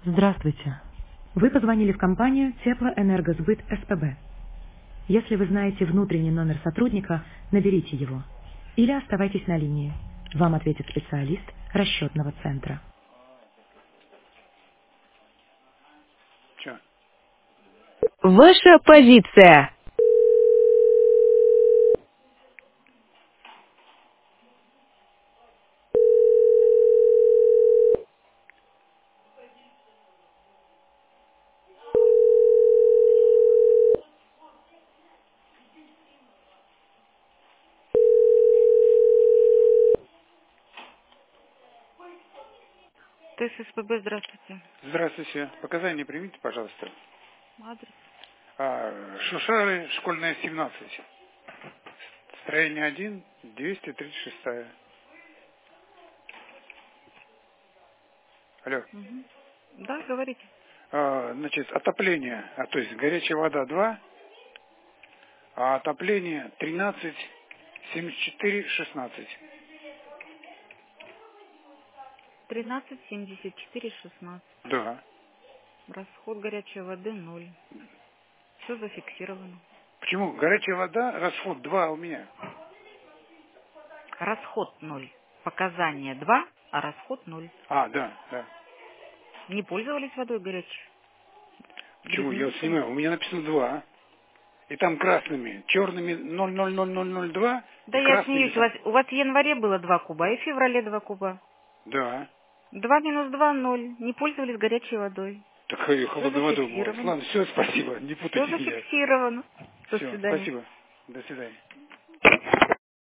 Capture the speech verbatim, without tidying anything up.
Здравствуйте. Вы позвонили в компанию Теплоэнергосбыт СПБ. Если вы знаете внутренний номер сотрудника, наберите его. Или оставайтесь на линии. Вам ответит специалист расчетного центра. Че? Ваша позиция. ТССПБ, здравствуйте. Здравствуйте. Показания примите, пожалуйста. Адрес. А, Шушары, школьная, семнадцать. Строение один, двести тридцать шесть. Алло. Мгм. Да, говорите. А, значит, отопление, а, то есть горячая вода два, а отопление тринадцать, семьдесят четыре, шестнадцать. тринадцать семьдесят четыре шестнадцать. Да. Расход горячей воды ноль. Все зафиксировано. Почему? Горячая вода, расход два у меня. Расход ноль. Показания два, а расход ноль. А, да, да. Не пользовались водой горячей? Почему? Я вот Безмерительно? снимаю, у меня написано два. И там красными, черными ноль ноль ноль ноль ноль два Да и я красными смеюсь, у вас, там. у вас в январе было два куба, и в феврале два куба. Да. Два минус два ноль. Не пользовались горячей водой. Такой Все холодной водой бывает. зафиксировано. Ладно, все, спасибо, не Все путайте меня. зафиксировано. До Все, свидания. спасибо. До свидания.